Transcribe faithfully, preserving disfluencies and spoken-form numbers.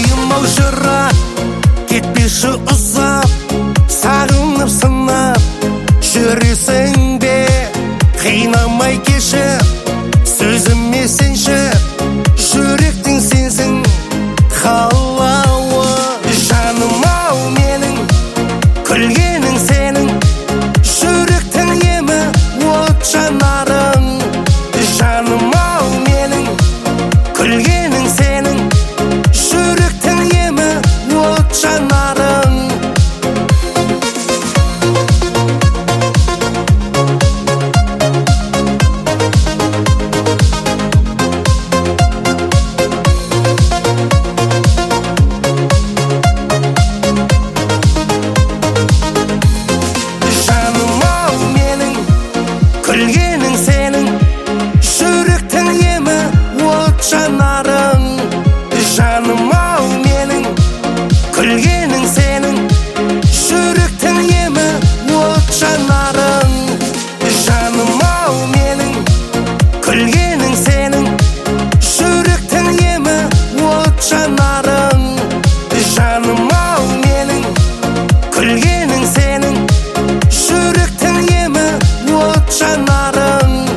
ойым ау жырақ кетпеші ұзап, сағынып сынап жүресің бе, қинамай кешіп сөзіме сенші, жүректің сенсің қалауы. Жаным ау менің, күлгенің сенің, жүректің емі от жанарың. Жаным ау менің, күлгенің сенің, жүректің емі от жанарың. Күлгенің сенің, жүректің емі от жанарың. Жаным ау менің, күлгенің сенің, жүректің емі от жанарың. Жаным ау менің, күлгенің сенің, жүректің емі от жанарың. Жаным ау менің, күлгенің сенің, жүректің емі от жанарың.